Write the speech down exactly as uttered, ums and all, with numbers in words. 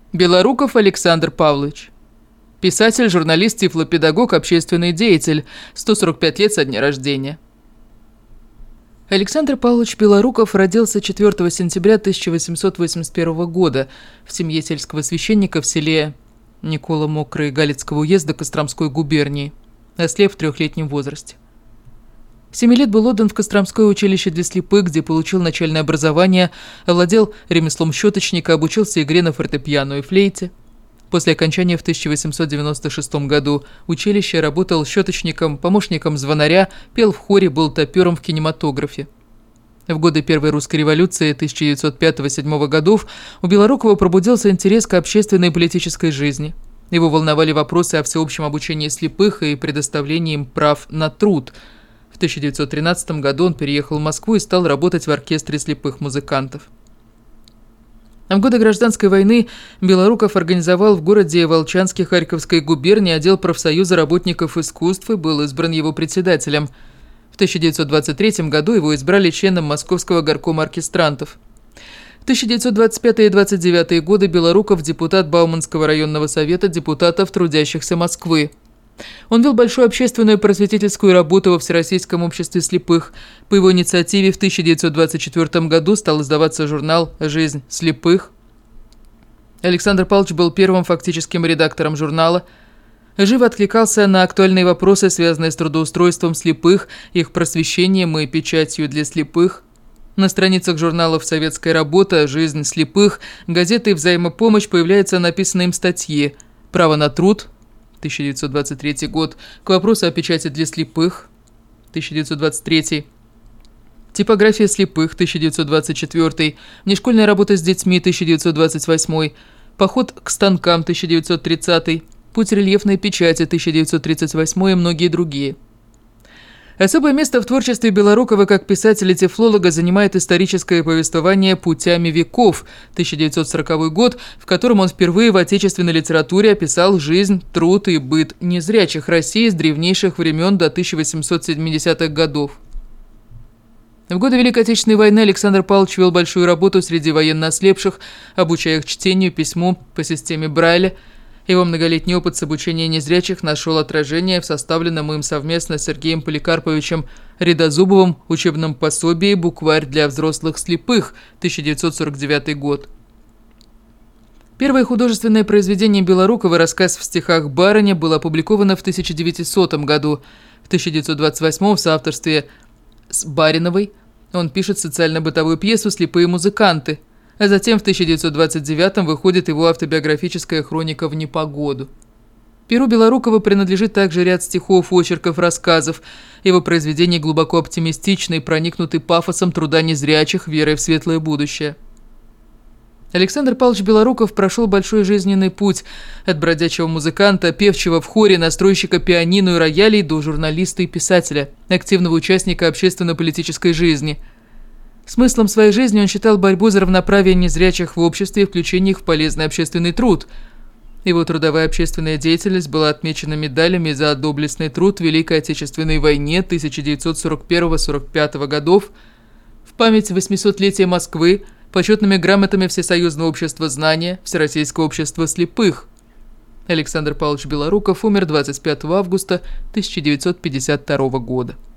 Белоруков Александр Павлович. Писатель, журналист, тифлопедагог, общественный деятель. сто сорок пять лет со дня рождения. Александр Павлович Белоруков родился четвёртого сентября тысяча восемьсот восемьдесят первого года в семье сельского священника в селе Никола Мокрый Галицкого уезда Костромской губернии, ослеп в трехлетнем возрасте. В семи лет был отдан в Костромское училище для слепых, где получил начальное образование, овладел ремеслом щеточника, обучился игре на фортепиано и флейте. После окончания в тысяча восемьсот девяносто шестом году училища работал щеточником, помощником звонаря, пел в хоре, был топером в кинематографе. В годы Первой русской революции тысяча девятьсот пятого — седьмого годов у Белорукова пробудился интерес к общественной и политической жизни. Его волновали вопросы о всеобщем обучении слепых и предоставлении им прав на труд. В тысяча девятьсот тринадцатом году он переехал в Москву и стал работать в оркестре слепых музыкантов. В годы Гражданской войны Белоруков организовал в городе Волчанске Харьковской губернии отдел профсоюза работников искусств и был избран его председателем. В тысяча девятьсот двадцать третьем году его избрали членом Московского горкома оркестрантов. В тысяча девятьсот двадцать пятом и двадцать девятом годы Белоруков депутат Бауманского районного совета депутатов трудящихся Москвы. Он вел большую общественную и просветительскую работу во Всероссийском обществе слепых. По его инициативе в тысяча девятьсот двадцать четвёртом году стал издаваться журнал «Жизнь слепых». Александр Павлович был первым фактическим редактором журнала. Живо откликался на актуальные вопросы, связанные с трудоустройством слепых, их просвещением и печатью для слепых. На страницах журналов «Советская работа», «Жизнь слепых», газеты «Взаимопомощь» появляются написанные им статьи «Право на труд», тысяча девятьсот двадцать третий год, к вопросу о печати для слепых, тысяча девятьсот двадцать третий, типография слепых, тысяча девятьсот двадцать четвёртый, внешкольная работа с детьми, тысяча девятьсот двадцать восьмой, поход к станкам, тысяча девятьсот тридцатый, путь рельефной печати, тысяча девятьсот тридцать восьмой и многие другие. Особое место в творчестве Белорукова как писателя-тифлолога занимает историческое повествование «Путями веков» тысяча девятьсот сороковой год, в котором он впервые в отечественной литературе описал жизнь, труд и быт незрячих России с древнейших времен до тысяча восемьсот семидесятых годов. В годы Великой Отечественной войны Александр Павлович вел большую работу среди военно ослепших, обучая их чтению, письму по системе Брайля. Его многолетний опыт с обучением незрячих нашел отражение в составленном им совместно с Сергеем Поликарповичем Редозубовым учебном пособии «Букварь для взрослых слепых» тысяча девятьсот сорок девятый год. Первое художественное произведение Белорукова, рассказ в стихах «Барыня», было опубликовано в тысяча девятисотом году. В тысяча девятьсот двадцать восьмом в соавторстве с Бариновой он пишет социально-бытовую пьесу «Слепые музыканты», а затем в тысяча девятьсот двадцать девятом выходит его автобиографическая хроника «В непогоду». Перу Белорукова принадлежит также ряд стихов, очерков, рассказов. Его произведения глубоко оптимистичны и проникнуты пафосом труда незрячих, верой в светлое будущее. Александр Павлович Белоруков прошел большой жизненный путь от бродячего музыканта, певчего в хоре, настройщика пианино и роялей до журналиста и писателя, активного участника общественно-политической жизни. Смыслом своей жизни он считал борьбу за равноправие незрячих в обществе и включение их в полезный общественный труд. Его трудовая общественная деятельность была отмечена медалями за доблестный труд в Великой Отечественной войне тысяча девятьсот сорок первого — сорок пятого годов, в память восьмисотлетия Москвы, почетными грамотами Всесоюзного общества знания, Всероссийского общества слепых. Александр Павлович Белоруков умер двадцать пятого августа тысяча девятьсот пятьдесят второго года.